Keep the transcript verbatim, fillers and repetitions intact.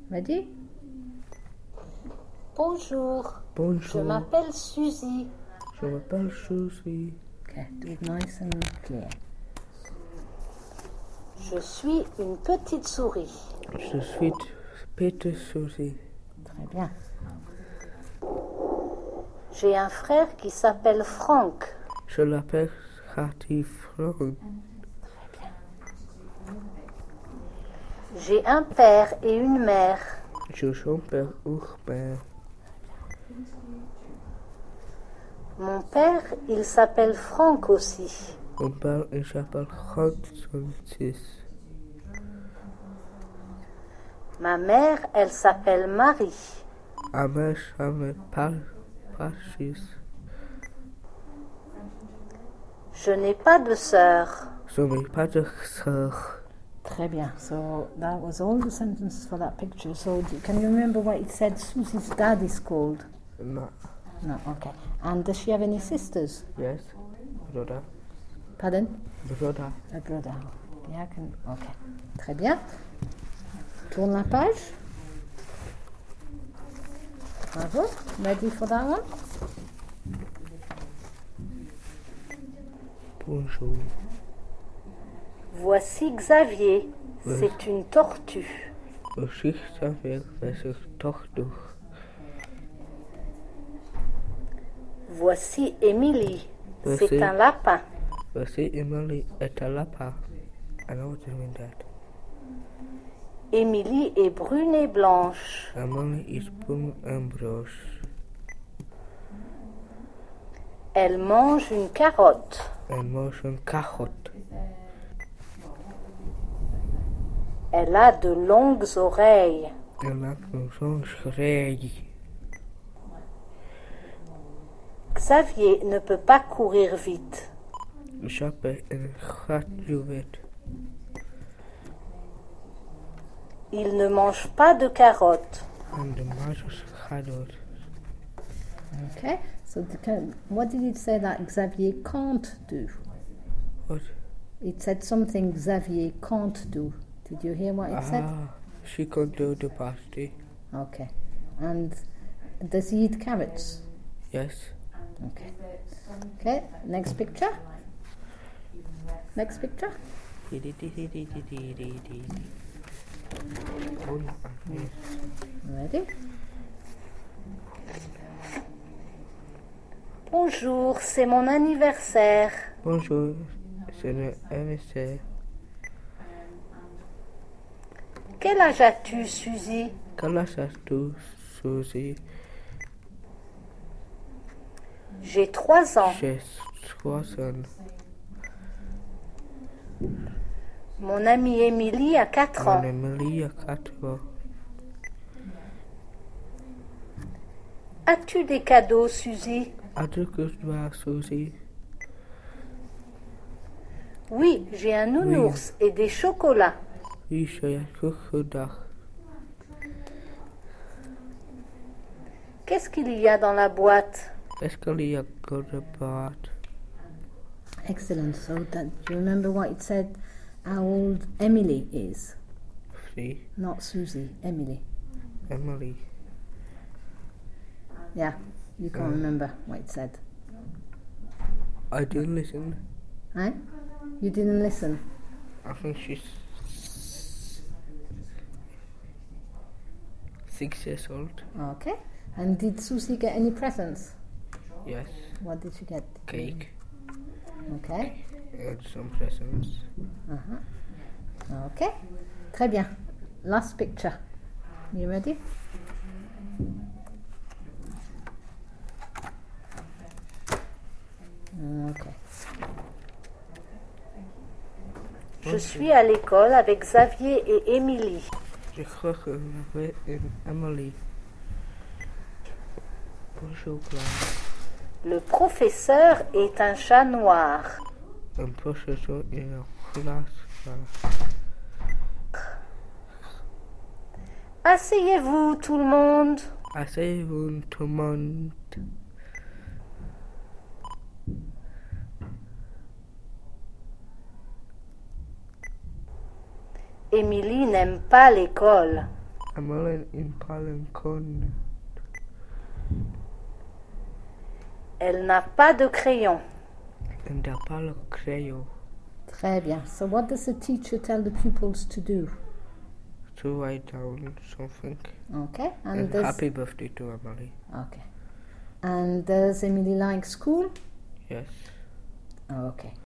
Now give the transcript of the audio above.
Ready? Bonjour. Bonjour. Je m'appelle Suzy. Je m'appelle Suzy. Okay, do it nice and clear. Je suis une petite souris. Je suis Peter Suzy. Très bien. J'ai un frère qui s'appelle Franck. Je l'appelle Hattie Frank. J'ai un père et une mère. Je suis son père Urbain. Mon père, il s'appelle Franck aussi. Mon père, il s'appelle Hudson six. Ma mère, elle s'appelle Marie. Ma mère s'appelle Patrice. Je n'ai pas de sœur. Je n'ai pas de sœur. Très bien. So that was all the sentences for that picture. So do, can you remember what it said Susie's dad is called? No. No, okay. And does she have any sisters? Yes. Brother. Pardon? Brother. A brother. Yeah, can, okay. Très bien. Tourne la page. Bravo. Ready for that one? Bonjour. Voici Xavier. C'est une tortue. Voici Xavier, c'est une tortue. Voici Émilie. Voici- C'est un lapin. Voici Emily est un lapin. I know what you mean that. Émilie est brune et blanche. Emily is brune and blanche. Elle mange une carotte. Elle mange une carotte. Elle a de longues oreilles. Elle a une longue oreille. Xavier ne peut pas courir vite. J'appelle une radio vite. Il ne mange pas de carottes. And the mouse carotte. Okay. So the, can, what did it say that Xavier can't do? What? It said something Xavier can't do. Did you hear what it said? Ah, she can do the party. Okay. And does he eat carrots? Yes. Okay. Okay, next picture. Next picture. Ready? Bonjour, c'est mon anniversaire. Bonjour, c'est le M S C. Quel âge as-tu, Suzy? Quel âge as-tu, Suzy? J'ai trois ans. J'ai trois ans. Mon amie Émilie a quatre Mon ans. Emily a quatre ans. As-tu des cadeaux, Suzy? As-tu que toi, Suzy? Oui, j'ai un nounours et des chocolats. Oui, j'ai un chocolat. Qu'est-ce qu'il y a dans la boîte? Est-ce qu'il y a que de boîte? Excellent. So that, do you remember what it said how old Emily is? See, Not Susie, Emily. Emily. Yeah, you can't remember what it said. I didn't listen. Right? You didn't listen. I think she's six years old. Okay. And did Susie get any presents? Yes. What did she get? Cake Okay. and some presents. Uh-huh. Okay. Très bien. Last picture. You ready? Okay. Je suis à l'école avec Xavier et Émilie. Je crois que j'avais une Emily. Bonjour, classe. Le professeur est un chat noir. Un professeur est en classe. Asseyez-vous, tout le monde. Asseyez-vous, tout le monde. Émilie n'aime pas l'école. Emily in Palencon. Elle n'a pas de crayon. And the Palo Crayo Très bien. So what does the teacher tell the pupils to do? to write down something. Okay. And, And does, happy birthday to Emily. Okay. And does Emily like school? Yes. Okay.